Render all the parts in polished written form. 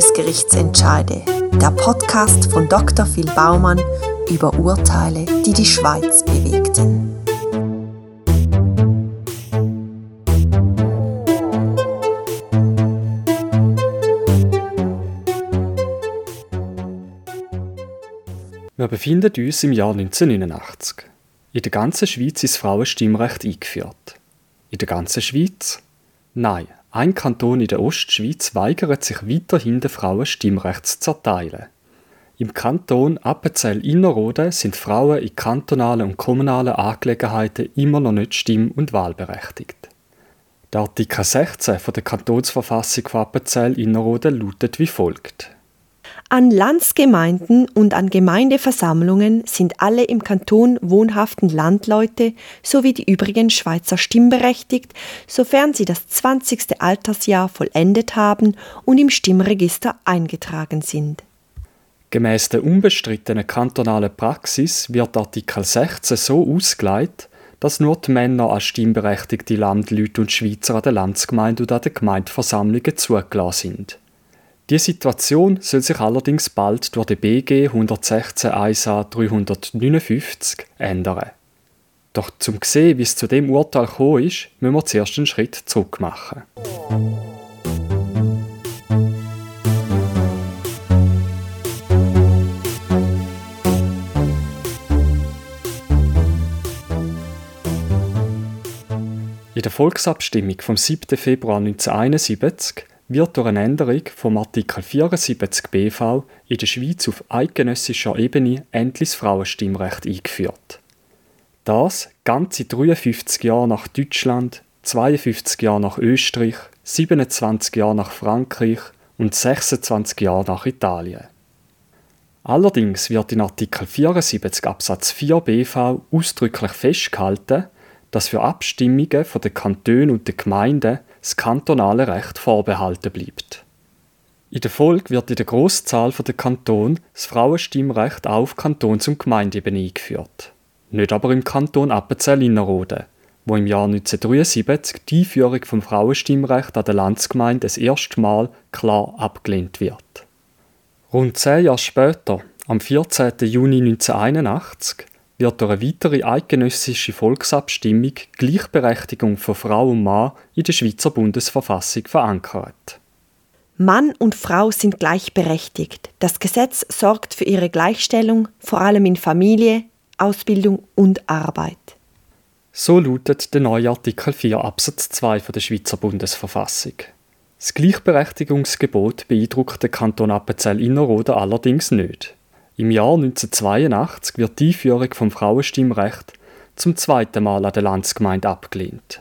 Bundesgerichtsentscheide, der Podcast von Dr. Phil Baumann über Urteile, die die Schweiz bewegten. Wir befinden uns im Jahr 1989. In der ganzen Schweiz ist das Frauenstimmrecht eingeführt. In der ganzen Schweiz? Nein, ein Kanton in der Ostschweiz weigert sich weiterhin, den Frauen Stimmrecht zu erteilen. Im Kanton Appenzell-Innerrhoden sind Frauen in kantonalen und kommunalen Angelegenheiten immer noch nicht stimm- und wahlberechtigt. Der Artikel 16 der Kantonsverfassung von Appenzell-Innerrhoden lautet wie folgt. An Landsgemeinden und an Gemeindeversammlungen sind alle im Kanton wohnhaften Landleute sowie die übrigen Schweizer stimmberechtigt, sofern sie das 20. Altersjahr vollendet haben und im Stimmregister eingetragen sind. Gemäss der unbestrittenen kantonalen Praxis wird Artikel 16 so ausgelegt, dass nur die Männer als stimmberechtigte Landleute und Schweizer an der Landsgemeinde und an den Gemeindeversammlungen zugelassen sind. Diese Situation soll sich allerdings bald durch den BG 116 1a 359 ändern. Doch zum sehen, wie es zu dem Urteil gekommen ist, müssen wir zuerst einen Schritt zurück machen. In der Volksabstimmung vom 7. Februar 1971 wird durch eine Änderung vom Artikel 74 BV in der Schweiz auf eidgenössischer Ebene endlich das Frauenstimmrecht eingeführt. Das ganze 53 Jahre nach Deutschland, 52 Jahre nach Österreich, 27 Jahre nach Frankreich und 26 Jahre nach Italien. Allerdings wird in Artikel 74 Absatz 4 BV ausdrücklich festgehalten, dass für Abstimmungen der Kantone und der Gemeinden das kantonale Recht vorbehalten bleibt. In der Folge wird in der Grosszahl der Kantone das Frauenstimmrecht auch auf Kantons- und Gemeindeebene eingeführt. Nicht aber im Kanton Appenzell-Innerrhoden, wo im Jahr 1973 die Einführung vom Frauenstimmrecht an der Landsgemeinde das erste Mal klar abgelehnt wird. Rund 10 Jahre später, am 14. Juni 1981, wird durch eine weitere eidgenössische Volksabstimmung die Gleichberechtigung von Frau und Mann in der Schweizer Bundesverfassung verankert. Mann und Frau sind gleichberechtigt. Das Gesetz sorgt für ihre Gleichstellung, vor allem in Familie, Ausbildung und Arbeit. So lautet der neue Artikel 4 Absatz 2 der Schweizer Bundesverfassung. Das Gleichberechtigungsgebot beeindruckt den Kanton Appenzell-Innerrhoden allerdings nicht. Im Jahr 1982 wird die Einführung vom Frauenstimmrecht zum zweiten Mal an der Landsgemeinde abgelehnt.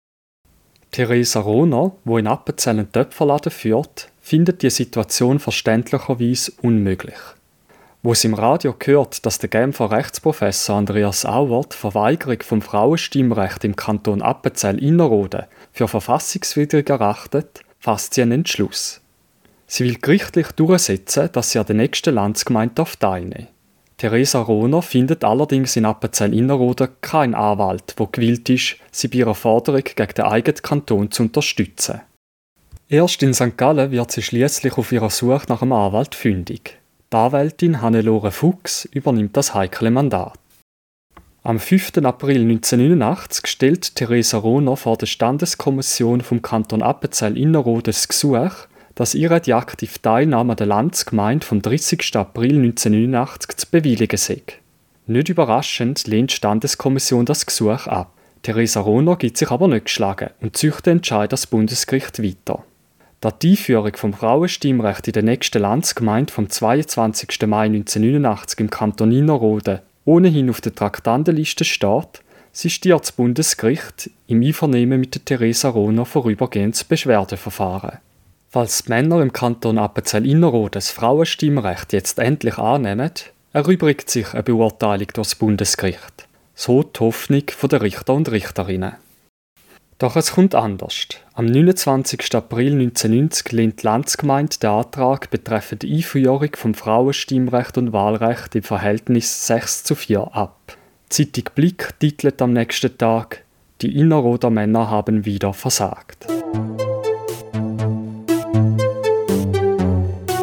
Theresa Rohner, die in Appenzell einen Töpferladen führt, findet die Situation verständlicherweise unmöglich. Wo sie im Radio hört, dass der Genfer Rechtsprofessor Andreas Auwert die Verweigerung vom Frauenstimmrecht im Kanton Appenzell-Innerrhoden für verfassungswidrig erachtet, fasst sie einen Entschluss. Sie will gerichtlich durchsetzen, dass sie an der nächsten Landsgemeinde teilnehmen darf. Theresa Rohner findet allerdings in Appenzell-Innerrhoden keinen Anwalt, der gewillt ist, sie bei ihrer Forderung gegen den eigenen Kanton zu unterstützen. Erst in St. Gallen wird sie schließlich auf ihrer Suche nach einem Anwalt fündig. Die Anwältin Hannelore Fuchs übernimmt das heikle Mandat. Am 5. April 1989 stellt Theresa Rohner vor der Standeskommission vom Kanton Appenzell-Innerrhoden das Gesuch, dass ihre die aktive Teilnahme an der Landsgemeinde vom 30. April 1989 zu bewilligen sei. Nicht überraschend lehnt die Standeskommission das Gesuch ab. Theresa Rohner gibt sich aber nicht geschlagen und zieht den Entscheid ans Bundesgericht weiter. Da die Einführung vom Frauenstimmrecht in der nächsten Landsgemeinde vom 22. Mai 1989 im Kanton Innerrhoden ohnehin auf der Traktandenliste steht, sistiert das Bundesgericht im Einvernehmen mit der Theresa Rohner vorübergehendes Beschwerdeverfahren. Falls die Männer im Kanton Appenzell-Innerrhoden das Frauenstimmrecht jetzt endlich annehmen, erübrigt sich eine Beurteilung durch das Bundesgericht. So die Hoffnung der Richter und Richterinnen. Doch es kommt anders. Am 29. April 1990 lehnt die Landsgemeinde den Antrag betreffend die Einführung vom Frauenstimmrecht und Wahlrecht im Verhältnis 6:4 ab. Die Zeitung Blick titelt am nächsten Tag: Die Innerrhoder Männer haben wieder versagt.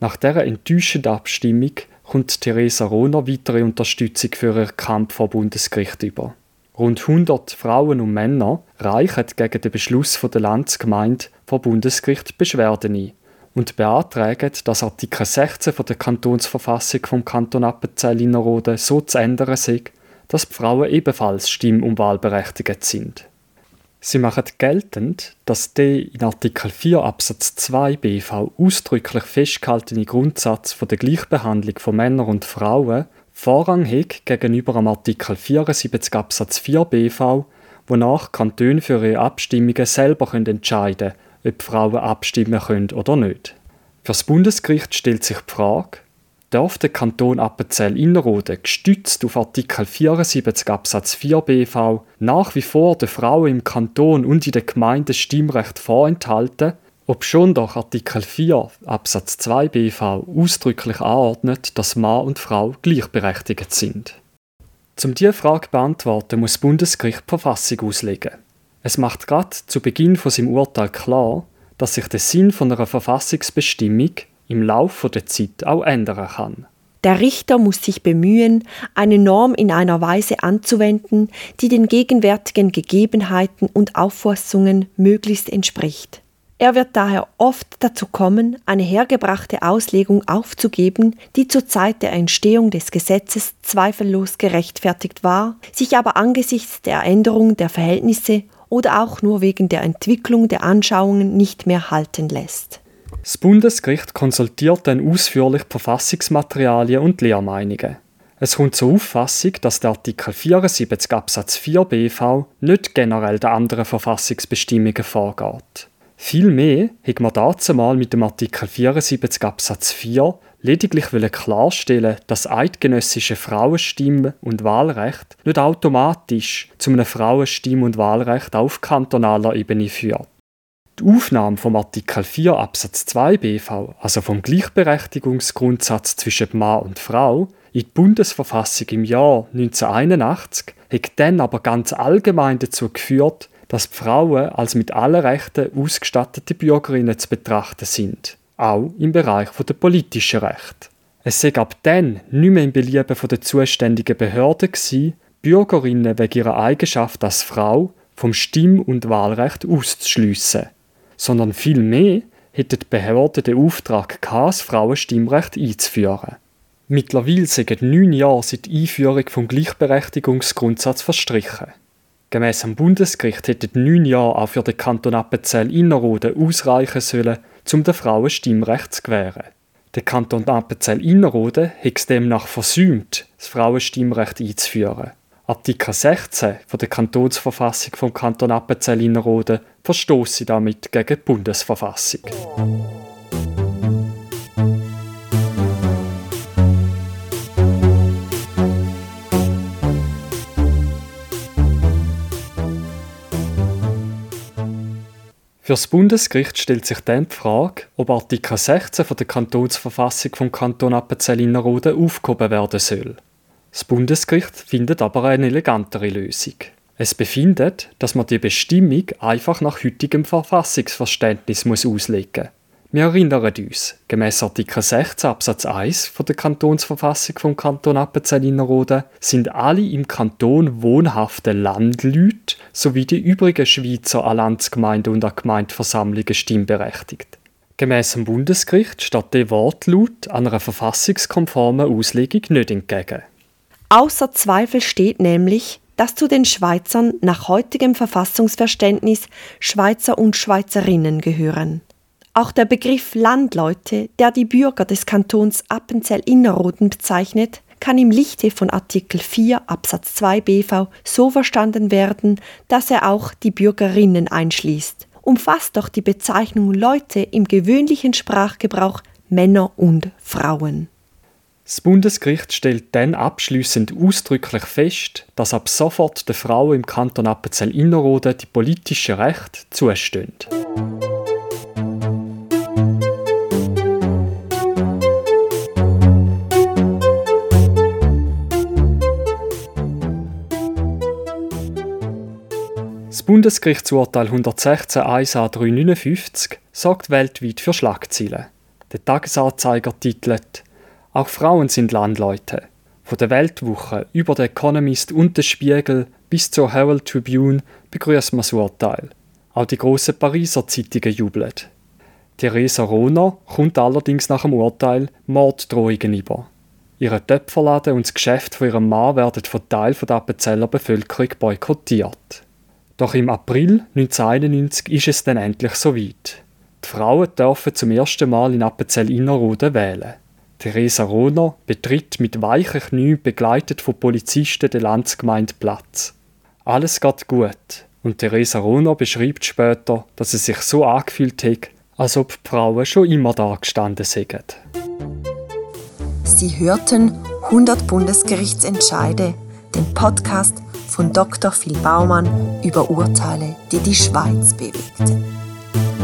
Nach dieser enttäuschenden Abstimmung kommt Theresa Rohner weitere Unterstützung für ihren Kampf vor Bundesgericht über. Rund 100 Frauen und Männer reichen gegen den Beschluss der Landsgemeinde vor Bundesgericht Beschwerden ein und beantragen, dass Artikel 16 der Kantonsverfassung vom Kanton Appenzell-Innerrhoden so zu ändern sei, dass die Frauen ebenfalls stimm- und wahlberechtigt sind. Sie machen geltend, dass der in Artikel 4 Absatz 2 BV ausdrücklich festgehaltene Grundsatz von der Gleichbehandlung von Männern und Frauen Vorrang hat gegenüber dem Artikel 74 Absatz 4 BV, wonach Kantone für ihre Abstimmungen selber entscheiden können, ob Frauen abstimmen können oder nicht. Für das Bundesgericht stellt sich die Frage, darf der Kanton Appenzell-Innerrhoden gestützt auf Artikel 74 Absatz 4 BV nach wie vor den Frauen im Kanton und in den Gemeinden Stimmrecht vorenthalten, obschon doch Artikel 4 Absatz 2 BV ausdrücklich anordnet, dass Mann und Frau gleichberechtigt sind. Um diese Frage zu beantworten, muss das Bundesgericht die Verfassung auslegen. Es macht gerade zu Beginn von seinem Urteil klar, dass sich der Sinn von einer Verfassungsbestimmung im Laufe der Zeit auch ändern kann. Der Richter muss sich bemühen, eine Norm in einer Weise anzuwenden, die den gegenwärtigen Gegebenheiten und Auffassungen möglichst entspricht. Er wird daher oft dazu kommen, eine hergebrachte Auslegung aufzugeben, die zur Zeit der Entstehung des Gesetzes zweifellos gerechtfertigt war, sich aber angesichts der Änderung der Verhältnisse oder auch nur wegen der Entwicklung der Anschauungen nicht mehr halten lässt. Das Bundesgericht konsultiert dann ausführlich die Verfassungsmaterialien und Lehrmeinungen. Es kommt zur Auffassung, dass der Artikel 74 Absatz 4 BV nicht generell den anderen Verfassungsbestimmungen vorgeht. Vielmehr hat man dazumal mit dem Artikel 74 Absatz 4 lediglich klarstellen, dass eidgenössische Frauenstimm- und Wahlrecht nicht automatisch zu einem Frauenstimm- und Wahlrecht auf kantonaler Ebene führt. Die Aufnahme vom Artikel 4 Absatz 2 BV, also vom Gleichberechtigungsgrundsatz zwischen Mann und Frau, in die Bundesverfassung im Jahr 1981 hat dann aber ganz allgemein dazu geführt, dass die Frauen als mit allen Rechten ausgestattete Bürgerinnen zu betrachten sind, auch im Bereich der politischen Rechte. Es sei ab dann nicht mehr im Belieben der zuständigen Behörden gewesen, Bürgerinnen wegen ihrer Eigenschaft als Frau vom Stimm- und Wahlrecht auszuschliessen, sondern vielmehr hätten die Behörden den Auftrag gehabt, das Frauenstimmrecht einzuführen. Mittlerweile sind 9 Jahre seit der Einführung des Gleichberechtigungsgrundsatzes verstrichen. Gemäss dem Bundesgericht hätten 9 Jahre auch für den Kanton Appenzell-Innerrhoden ausreichen sollen, um den Frauen Stimmrecht zu gewähren. Der Kanton Appenzell-Innerrhoden hat es demnach versäumt, das Frauenstimmrecht einzuführen. Artikel 16 der Kantonsverfassung vom Kanton Appenzell-Innerrhoden verstosse damit gegen die Bundesverfassung. Für das Bundesgericht stellt sich dann die Frage, ob Artikel 16 der Kantonsverfassung vom Kanton Appenzell-Innerrhoden aufgehoben werden soll. Das Bundesgericht findet aber eine elegantere Lösung. Es befindet, dass man die Bestimmung einfach nach heutigem Verfassungsverständnis auslegen muss. Wir erinnern uns, gemäss Artikel 16 Absatz 1 der Kantonsverfassung vom Kanton Appenzell-Innerrhoden sind alle im Kanton wohnhaften Landleute sowie die übrigen Schweizer an Landsgemeinden und an Gemeindeversammlungen stimmberechtigt. Gemäss dem Bundesgericht steht der Wortlaut einer verfassungskonformen Auslegung nicht entgegen. Außer Zweifel steht nämlich, dass zu den Schweizern nach heutigem Verfassungsverständnis Schweizer und Schweizerinnen gehören. Auch der Begriff Landleute, der die Bürger des Kantons Appenzell-Innerrhoden bezeichnet, kann im Lichte von Artikel 4 Absatz 2 BV so verstanden werden, dass er auch die Bürgerinnen einschließt. Umfasst doch die Bezeichnung Leute im gewöhnlichen Sprachgebrauch Männer und Frauen. Das Bundesgericht stellt dann abschliessend ausdrücklich fest, dass ab sofort den Frauen im Kanton Appenzell-Innerrhoden die politischen Rechte zustehen. Das Bundesgerichtsurteil 116 1a 359 sorgt weltweit für Schlagzeilen. Der Tagesanzeiger titelt «Auch Frauen sind Landleute». Von der Weltwoche über den Economist und den Spiegel bis zur Herald Tribune begrüßt man das Urteil. Auch die grossen Pariser Zeitungen jubeln. Theresa Rohner kommt allerdings nach dem Urteil Morddrohungen über. Ihr Töpferladen und das Geschäft von ihrem Mann werden von Teil der Appenzeller Bevölkerung boykottiert. Doch im April 1991 ist es dann endlich soweit. Die Frauen dürfen zum ersten Mal in Appenzell-Innerrhoden wählen. Theresa Rohner betritt mit weichen Knien begleitet von Polizisten der Landsgemeinde Platz. Alles geht gut und Theresa Rohner beschreibt später, dass es sich so angefühlt hat, als ob die Frauen schon immer da gestanden seien. Sie hörten 100 Bundesgerichtsentscheide, den Podcast von Dr. Phil Baumann über Urteile, die die Schweiz bewegten.